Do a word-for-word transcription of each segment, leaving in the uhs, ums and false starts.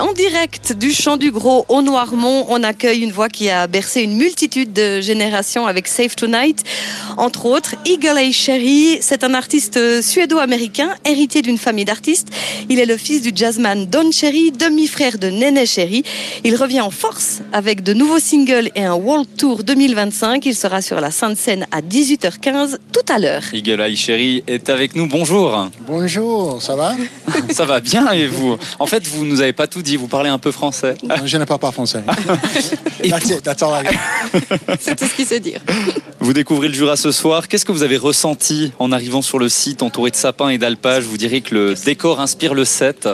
En direct du Chant du Gros au Noirmont, on accueille une voix qui a bercé une multitude de générations avec Save Tonight. Entre autres, Eagle Eye Cherry, c'est un artiste suédo-américain, héritier d'une famille d'artistes. Il est le fils du jazzman Don Cherry, demi-frère de Neneh Cherry. Il revient en force avec de nouveaux singles et un World Tour deux mille vingt-cinq. Il sera sur la Sainte Seine à dix-huit heures quinze tout à l'heure. Eagle Eye Cherry est avec nous, bonjour. Bonjour, ça va? Ça va bien et vous? En fait, vous nous avez pas tout dit, vous parlez un peu français. Non, je ne parle pas français. That's it, that's all I got. C'est tout ce qu'il sait dire. Vous découvrez le Jura ce soir. Qu'est-ce que vous avez ressenti en arrivant sur le site entouré de sapins et d'alpages? Vous diriez que le décor inspire le set.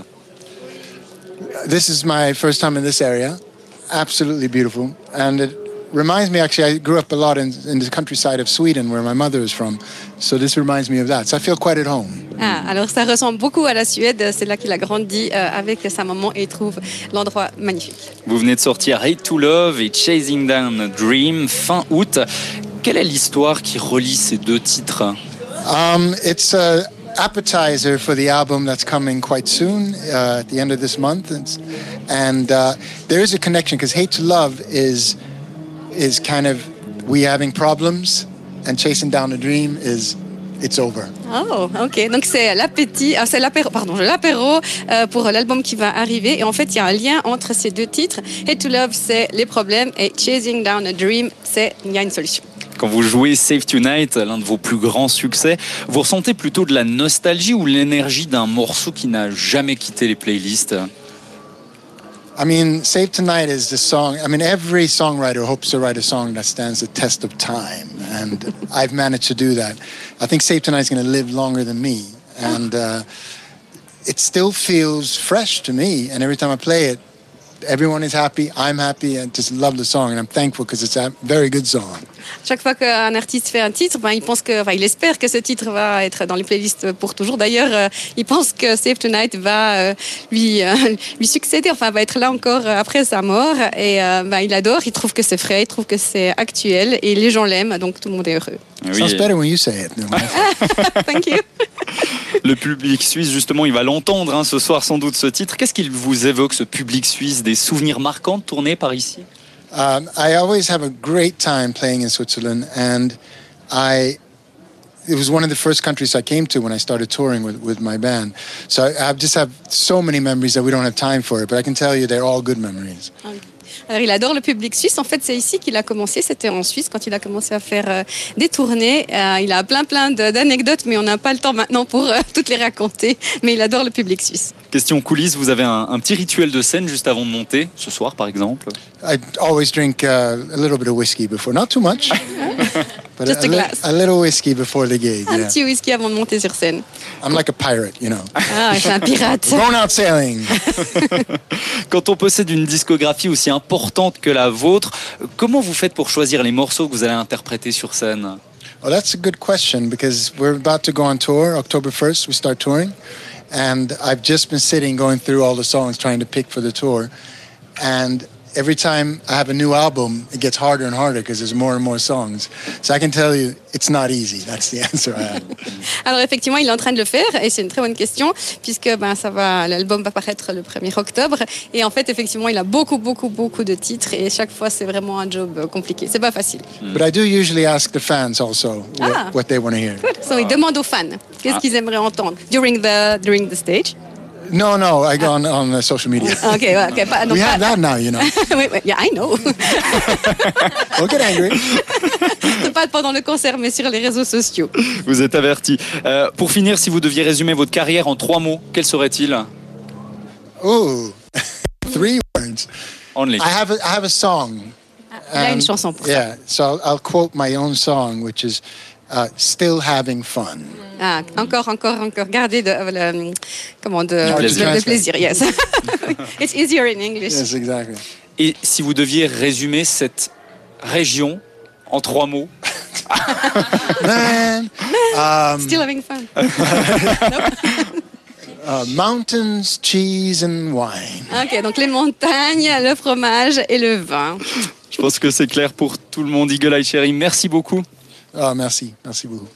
This is my first time in this area. Absolutely beautiful. And it reminds me, actually, I grew up a lot in, in the countryside of Sweden, where my mother is from. So this reminds me of that. So I feel quite at home. Ah, alors ça ressemble beaucoup à la Suède. C'est là qu'il a grandi euh, avec sa maman et il trouve l'endroit magnifique. Vous venez de sortir Hate to Love et Chasing Down a Dream fin août. Quelle est l'histoire qui relie ces deux titres? Um, it's a appetizer for the album that's coming quite soon, uh, at the end of this month. And, and uh, there is a connection, because Hate to Love is, is kind of we having problems, and Chasing Down a Dream is it's over. Oh, ok. Donc c'est l'appétit, ah, c'est l'apéro, pardon, l'apéro euh, pour l'album qui va arriver. Et en fait, il y a un lien entre ces deux titres. Hate to Love, c'est les problèmes, et Chasing Down a Dream, c'est il y a une solution. Quand vous jouez Save Tonight, l'un de vos plus grands succès, vous ressentez plutôt de la nostalgie ou l'énergie d'un morceau qui n'a jamais quitté les playlists? I mean, Save Tonight is the song. I mean, every songwriter hopes to write a song that stands the test of time. And I've managed to do that. I think Save Tonight is going to live longer than me. And uh, it still feels fresh to me. And every time I play it, everyone is happy, I'm happy, and just love the song. And I'm thankful because it's a very good song. Chaque fois qu'un artiste fait un titre, ben, il pense que, enfin, il espère que ce titre va être dans les playlists pour toujours. D'ailleurs, euh, il pense que Save Tonight va euh, lui euh, lui succéder, enfin, va être là encore après sa mort. Et euh, ben, il adore, il trouve que c'est frais, il trouve que c'est actuel, et les gens l'aiment, donc tout le monde est heureux. Oui. Sounds better when you say it. Thank you. Le public suisse, justement, il va l'entendre hein, ce soir sans doute ce titre. Qu'est-ce qu'il vous évoque, ce public suisse? Des souvenirs marquants de tourner par ici? Um, I always have a great time playing in Switzerland, and I it was one of the first countries I came to when I started touring with, with my band. So I, I just have so many memories that we don't have time for it, but I can tell you they're all good memories. Alors, il adore le public suisse. En fait, c'est ici qu'il a commencé. C'était en Suisse quand il a commencé à faire euh, des tournées. Euh, il a plein, plein de, d'anecdotes, mais on n'a pas le temps maintenant pour euh, toutes les raconter. Mais il adore le public suisse. Question coulisses, vous avez un, un petit rituel de scène juste avant de monter, ce soir par exemple? I always drink uh, a little bit of whiskey before, not too much, but Just a, a li- glass. a little whiskey before the gig. Un Yeah. petit whisky avant de monter sur scène. I'm like a pirate, you know. Ah, c'est un pirate. Going out sailing. Quand on possède une discographie aussi importante que la vôtre, comment vous faites pour choisir les morceaux que vous allez interpréter sur scène? Well, that's a good question, because we're about to go on tour. October first, we start touring. And I've just been sitting, going through all the songs, trying to pick for the tour. And every time I have a new album, it gets harder and harder because there's more and more songs. So I can tell you, it's not easy. That's the answer I have. Alors effectivement, il est en train de le faire et c'est une très bonne question puisque ben, ça va, l'album va paraître le premier octobre et en fait effectivement il a beaucoup beaucoup beaucoup de titres et chaque fois c'est vraiment un job compliqué. C'est pas facile. But I do usually ask the fans also what, Ah. what they want to hear. So, il demande aux fans qu'est-ce qu'ils aimeraient entendre during the during the stage. No, no, I go on, on uh, social media. Ok, ouais, ok, pas, donc We pas- have that now, you know. oui, oui, yeah, I know. Don't get angry. C'est pas pendant le concert mais sur les réseaux sociaux. Vous êtes averti. Euh, pour finir, si vous deviez résumer votre carrière en trois mots, quels seraient-ils? Ooh, three words. Only. I have a, I have a song. Il a une Um, chanson pour ça. Yeah, so I'll, I'll quote my own song, which is uh, "Still Having Fun." Ah, encore, encore, encore. Gardez de, euh, le, comment, de, Du plaisir. de- de plaisir. Yes. It's easier in English. Yes, exactly. Et si vous deviez résumer cette région en trois mots? Man, um, Still having fun. uh, mountains, cheese, and wine. Ok, donc les montagnes, le fromage et le vin. Je pense que c'est clair pour tout le monde. Eagle Eye Cherry, merci beaucoup. Oh, merci, merci beaucoup.